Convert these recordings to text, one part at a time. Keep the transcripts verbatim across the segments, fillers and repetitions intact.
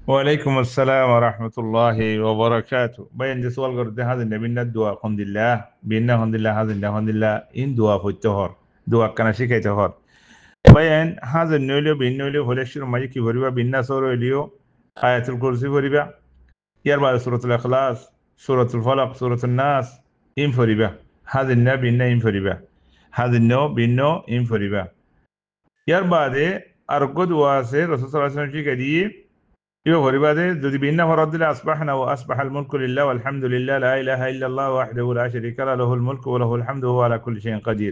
وعليكم السلام ورحمة الله وبركاته. بين دي سؤال قرد هذا النبي الدعاء الحمد لله بينا الحمد لله هذا الحمد لله إن دعاء في التهور دعاء كان شيء كتهور. بين هذا النولي بينولي هلشر ما يكي فريبا بينا سورة اليو آية الكرسي فريبا يربع سورة الإخلاص سورة الفلق سورة الناس إن فريبا هذا النبي إن إن فريبا هذا النو بينو إن فريبا يربع دي أرقد واسي رسول صلى الله عليه وسلم كديه يو غريبة دي بينا فرد الله أصبحنا وأصبح الملك لله والحمد لله لا إله إلا الله وحده لا شريك له له الملك وله الحمد وهو على كل شيء قدير.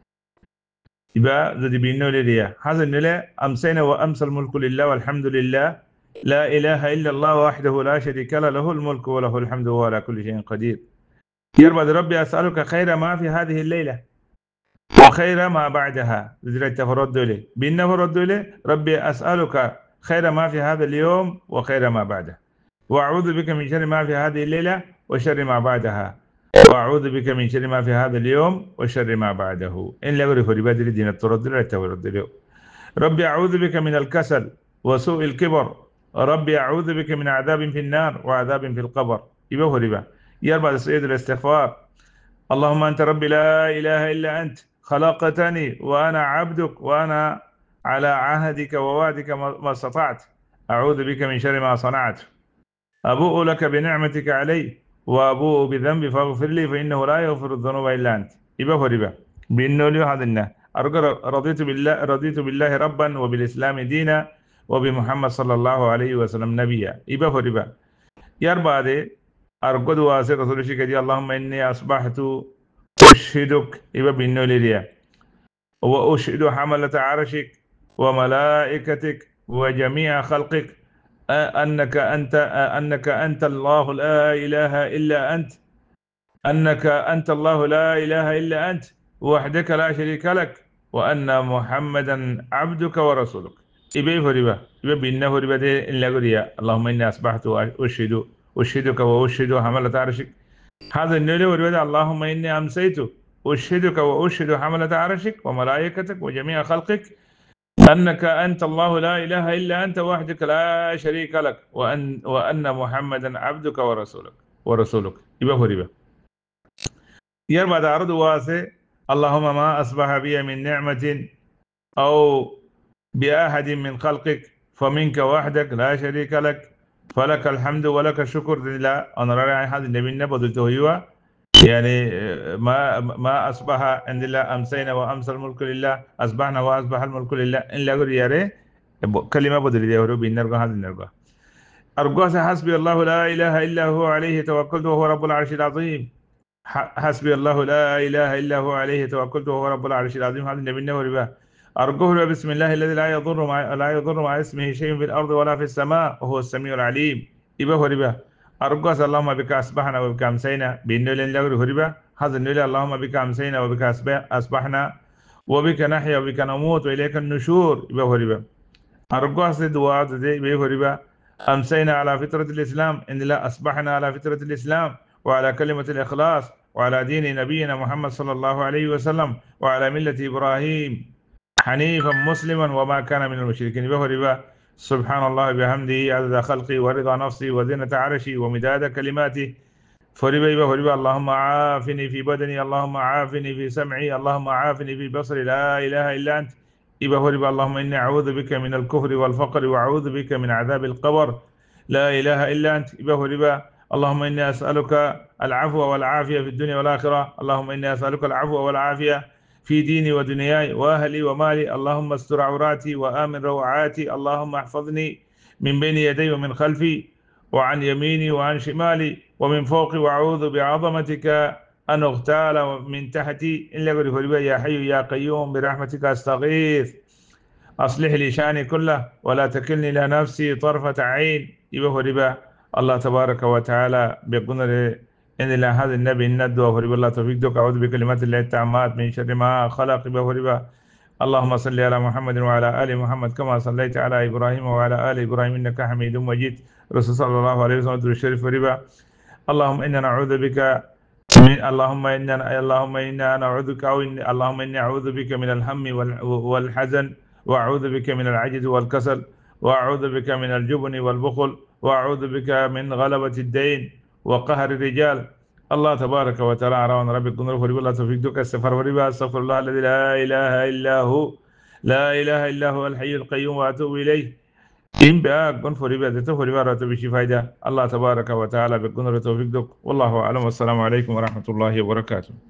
يبقى ذي بينا لليا هذا النلا أمسينا وأمسى الملك لله والحمد لله لا إله إلا الله وحده لا شريك له له الملك وله الحمد وهو على كل شيء قدير. يربى ربي أسألك خير ما في هذه الليلة وخير ما بعدها. ذي تفرد لي بينا فرد لي ربي أسألك خير ما في هذا اليوم وخير ما بعده وأعوذ بك من شر ما في هذه الليلة وشر ما بعدها وأعوذ بك من شر ما في هذا اليوم وشر ما بعده. إن لغري فريبادي دين الترد لا تورد له. ربي أعوذ بك من الكسل وسوء الكبر. ربي أعوذ بك من عذاب في النار وعذاب في القبر. يبقى فريبا يربى سيد الاستغفار. اللهم أنت ربي لا إله إلا أنت خلقتني وأنا عبدك وأنا على عهدك ووعدك ما استطعت أعوذ بك من شر ما صنعت أبوء لك بنعمتك علي وأبوء بذنبي فاغفر لي فإنه لا يغفر الذنوب إلا أنت. يبقى فريبا بإنه لي هذا رضيت بالله رضيت بالله ربا وبالإسلام دينا وبمحمد صلى الله عليه وسلم نبيا. يبقى فريبا يربى دي أرقد واسق رسول شكدي اللهم إني أصبحت أشهدك. يبقى بإنه لي وأشهد حملة عرشك وملائكتك وجميع خلقك أنك أنت أنك أنت الله لا إله إلا أنت أنك أنت الله لا إله إلا أنت وحدك لا شريك لك وأن محمدا عبدك ورسولك. إبي فريبا إبي بينه فريبا دي إلا قريا اللهم إني أصبحت أشهد أشهدك وأشهد حملة عرشك. هذا النولي فريبا اللهم إني أمسيت أشهدك وأشهد حملة عرشك وملائكتك وجميع خلقك أنك أنت الله لا إله إلا أنت وحدك لا شريك لك وأن وأن محمدا عبدك ورسولك ورسولك. يبقى فريبا يربى دارد واسع اللهم ما أصبح بي من نعمة أو بأحد من خلقك فمنك وحدك لا شريك لك فلك الحمد ولك الشكر. لا أنا رأي هذا النبي نبضته هو يعني ما ما أصبح عند الله أمسينا وأمسى الملك لله أصبحنا وأصبح الملك لله إن لا غير ياره كلمة بدل دي هو بينرجع هذا النرجع أرجوه حسبي الله لا إله إلا هو عليه توكلت وهو رب العرش العظيم. حسبي الله لا إله إلا هو عليه توكلت وهو رب العرش العظيم. هذا النبي النور أرجوه بسم الله الذي لا يضر مع لا يضر مع اسمه شيء في الأرض ولا في السماء وهو السميع العليم. يبقى هو ربا أرجوه اللهم بك أصبحنا وبك أمسينا بإنه لن يغري هربا. هذا النبي اللهم بك أمسينا وبك أصبحنا وبك نحيا وبك نموت وإليك النشور. يبقى هو ربا أرجوه دعاء ذي يبقى ربا أمسينا على فطرة الإسلام إن لا أصبحنا على فطرة الإسلام وعلى كلمة الإخلاص وعلى دين نبينا محمد صلى الله عليه وسلم وعلى ملة إبراهيم حنيفا مسلما وما كان من المشركين. يبقى ربا سبحان الله بحمده عدد خلقي ورضا نفسي وزنة عرشي ومداد كلماتي. فربا يبقى ربا اللهم عافني في بدني اللهم عافني في سمعي اللهم عافني في بصري لا إله إلا أنت. يبقى ربا اللهم إني أعوذ بك من الكفر والفقر وأعوذ بك من عذاب القبر لا إله إلا أنت. يبقى ربا اللهم إني أسألك العفو والعافية في الدنيا والآخرة. اللهم إني أسألك العفو والعافية في ديني ودنياي وأهلي ومالي. اللهم استر عوراتي وآمن روعاتي. اللهم احفظني من بين يدي ومن خلفي وعن يميني وعن شمالي ومن فوقي وأعوذ بعظمتك أن أغتال من تحتي إن لغري يا حي يا قيوم برحمتك أستغيث أصلح لي شأني كله ولا تكلني إلى نفسي طرفة عين. يبقى ربا الله تبارك وتعالى بقدر إن الله هذا النبي الندوة وربا الله توفيق أعوذ بكلمات الله التامات من شر ما خلق. يبقى ربا اللهم صل على محمد وعلى آل محمد كما صليت على إبراهيم وعلى آل إبراهيم إنك حميد مجيد. رسول صلى الله عليه وسلم الشريف ربا اللهم إنا نعوذ بك من اللهم إنا اللهم إنا نعوذ بك أو إن اللهم إني أعوذ بك من الهم والحزن وأعوذ بك من العجز والكسل وأعوذ بك من الجبن والبخل وأعوذ بك من غلبة الدين وقهر الرجال. الله تبارك وتعالى أرانا ربي كن رفض بالله توفيق دوك السفر وربا استغفر الله الذي لا إله إلا هو لا إله إلا هو الحي القيوم وأتوب إليه. إن بقى كن فريبا تتو فريبا راتو بشي فايدة. الله تبارك وتعالى بكن رتوفيق دوك والله أعلم والسلام عليكم ورحمة الله وبركاته.